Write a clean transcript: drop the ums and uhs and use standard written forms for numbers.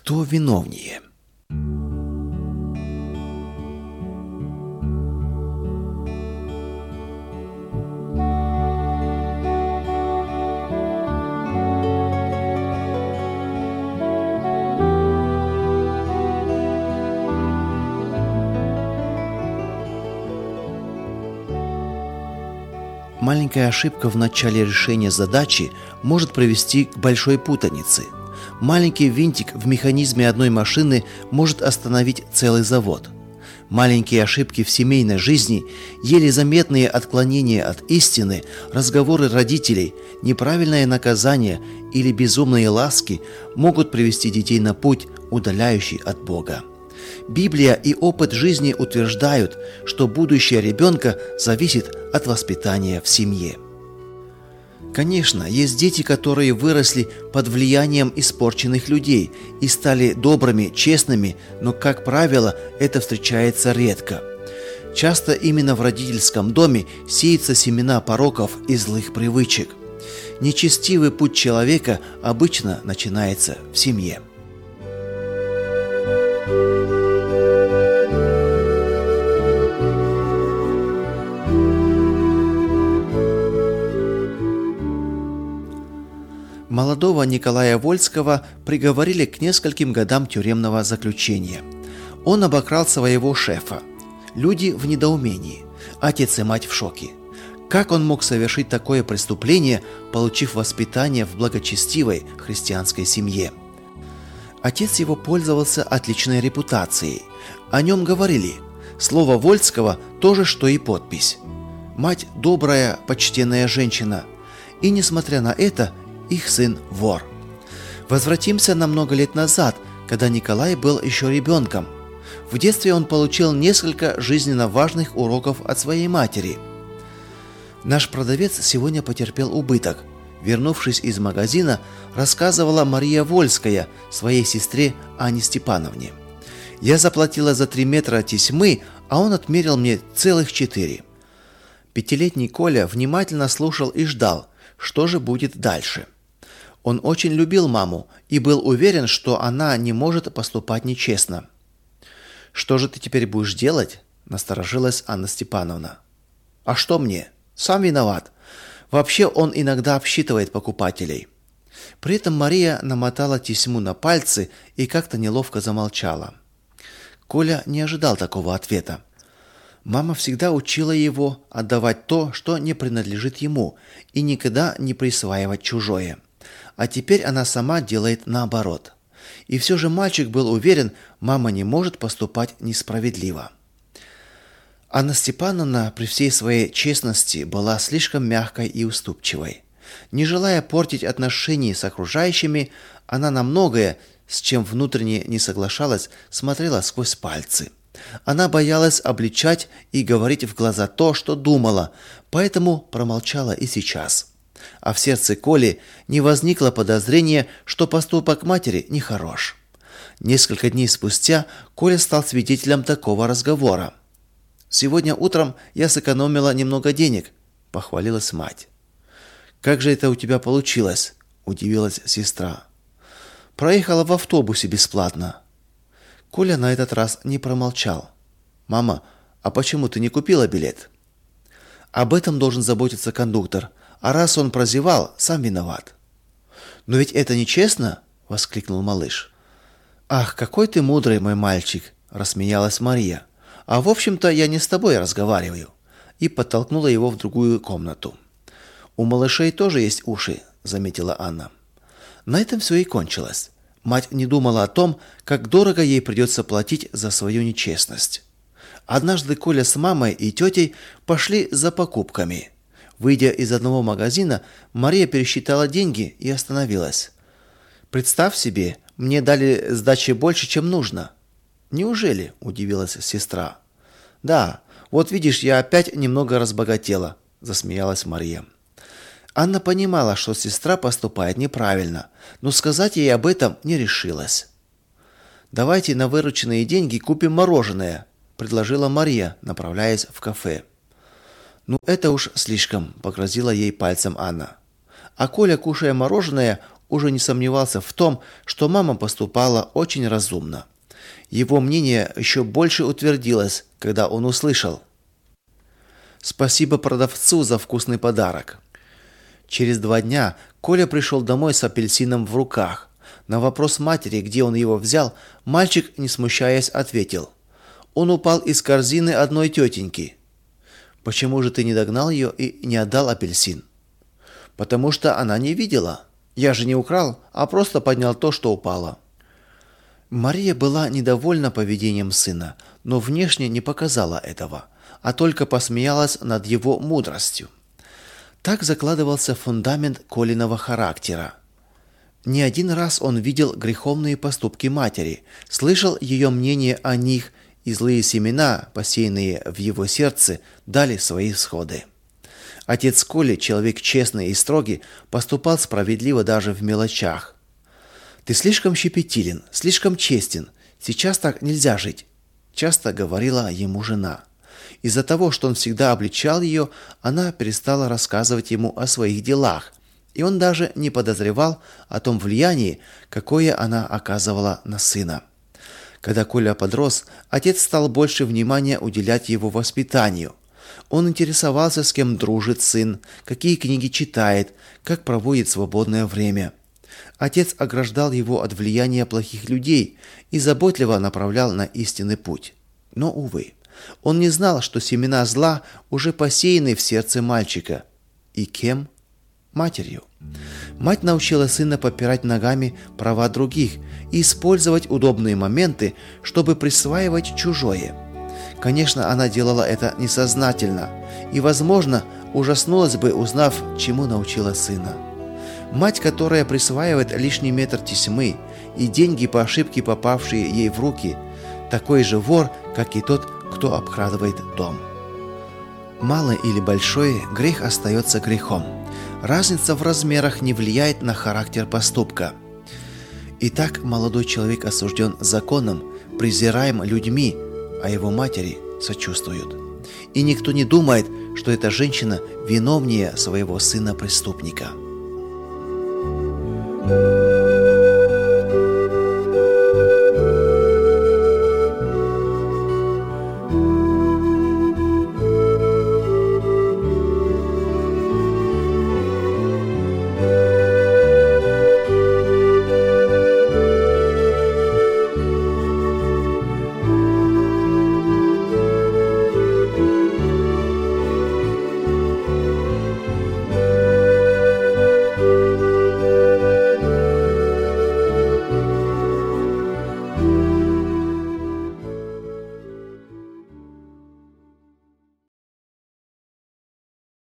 Кто виновнее? Маленькая ошибка в начале решения задачи может привести к большой путанице. Маленький винтик в механизме одной машины может остановить целый завод. Маленькие ошибки в семейной жизни, еле заметные отклонения от истины, разговоры родителей, неправильное наказание или безумные ласки могут привести детей на путь, удаляющий от Бога. Библия и опыт жизни утверждают, что будущее ребенка зависит от воспитания в семье. Конечно, есть дети, которые выросли под влиянием испорченных людей и стали добрыми, честными, но, как правило, это встречается редко. Часто именно в родительском доме сеются семена пороков и злых привычек. Нечестивый путь человека обычно начинается в семье. Молодого Николая Вольского приговорили к нескольким годам тюремного заключения. Он обокрал своего шефа. Люди в недоумении. Отец и мать в шоке. Как он мог совершить такое преступление, получив воспитание в благочестивой христианской семье? Отец его пользовался отличной репутацией. О нем говорили: слово Вольского то же, что и подпись. Мать добрая, почтенная женщина. И несмотря на это, их сын вор. Возвратимся на много лет назад, когда Николай был еще ребенком. В детстве он получил несколько жизненно важных уроков от своей матери. Наш продавец сегодня потерпел убыток. Вернувшись из магазина, рассказывала Мария Вольская своей сестре Анне Степановне. «Я заплатила за 3 метра тесьмы, а он отмерил мне целых 4». Пятилетний Коля внимательно слушал и ждал, что же будет дальше. Он очень любил маму и был уверен, что она не может поступать нечестно. «Что же ты теперь будешь делать?» – насторожилась Анна Степановна. «А что мне? Сам виноват. Вообще он иногда обсчитывает покупателей». При этом Мария намотала тесьму на пальцы и как-то неловко замолчала. Коля не ожидал такого ответа. Мама всегда учила его отдавать то, что не принадлежит ему, и никогда не присваивать чужое. А теперь она сама делает наоборот. И все же мальчик был уверен, мама не может поступать несправедливо. Анна Степановна при всей своей честности была слишком мягкой и уступчивой. Не желая портить отношения с окружающими, она на многое, с чем внутренне не соглашалась, смотрела сквозь пальцы. Она боялась обличать и говорить в глаза то, что думала, поэтому промолчала и сейчас. А в сердце Коли не возникло подозрения, что поступок матери нехорош. Несколько дней спустя Коля стал свидетелем такого разговора. «Сегодня утром я сэкономила немного денег», – похвалилась мать. «Как же это у тебя получилось?» – удивилась сестра. «Проехала в автобусе бесплатно». Коля на этот раз не промолчал. «Мама, а почему ты не купила билет?» «Об этом должен заботиться кондуктор, а раз он прозевал, сам виноват». «Но ведь это нечестно!» – воскликнул малыш. «Ах, какой ты мудрый, мой мальчик!» – рассмеялась Мария. «А в общем-то я не с тобой разговариваю», и подтолкнула его в другую комнату. «У малышей тоже есть уши», – заметила Анна. На этом все и кончилось. Мать не думала о том, как дорого ей придется платить за свою нечестность. Однажды Коля с мамой и тетей пошли за покупками. Выйдя из одного магазина, Мария пересчитала деньги и остановилась. «Представь себе, мне дали сдачи больше, чем нужно». «Неужели?» – удивилась сестра. «Да, вот видишь, я опять немного разбогатела», – засмеялась Мария. Анна понимала, что сестра поступает неправильно, но сказать ей об этом не решилась. «Давайте на вырученные деньги купим мороженое», – предложила Мария, направляясь в кафе. «Ну это уж слишком», – погрозила ей пальцем Анна. А Коля, кушая мороженое, уже не сомневался в том, что мама поступала очень разумно. Его мнение еще больше утвердилось, когда он услышал: «Спасибо продавцу за вкусный подарок». Через 2 дня Коля пришел домой с апельсином в руках. На вопрос матери, где он его взял, мальчик, не смущаясь, ответил: «Он упал из корзины одной тетеньки». «Почему же ты не догнал ее и не отдал апельсин?» «Потому что она не видела. Я же не украл, а просто поднял то, что упало». Мария была недовольна поведением сына, но внешне не показала этого, а только посмеялась над его мудростью. Так закладывался фундамент Колиного характера. Не один раз он видел греховные поступки матери, слышал ее мнение о них, и злые семена, посеянные в его сердце, дали свои всходы. Отец Коли, человек честный и строгий, поступал справедливо даже в мелочах. «Ты слишком щепетилен, слишком честен. Сейчас так нельзя жить», – часто говорила ему жена. Из-за того, что он всегда обличал ее, она перестала рассказывать ему о своих делах, и он даже не подозревал о том влиянии, какое она оказывала на сына. Когда Коля подрос, отец стал больше внимания уделять его воспитанию. Он интересовался, с кем дружит сын, какие книги читает, как проводит свободное время. Отец ограждал его от влияния плохих людей и заботливо направлял на истинный путь. Но, увы, он не знал, что семена зла уже посеяны в сердце мальчика. И кем? Матерью. Мать научила сына попирать ногами права других и использовать удобные моменты, чтобы присваивать чужое. Конечно, она делала это несознательно и, возможно, ужаснулась бы, узнав, чему научила сына. Мать, которая присваивает лишний метр тесьмы и деньги по ошибке, попавшие ей в руки, такой же вор, как и тот, кто обкрадывает дом. Малый или большой, грех остается грехом. Разница в размерах не влияет на характер поступка. Итак, молодой человек осужден законом, презираем людьми, а его матери сочувствуют. И никто не думает, что эта женщина виновнее своего сына-преступника.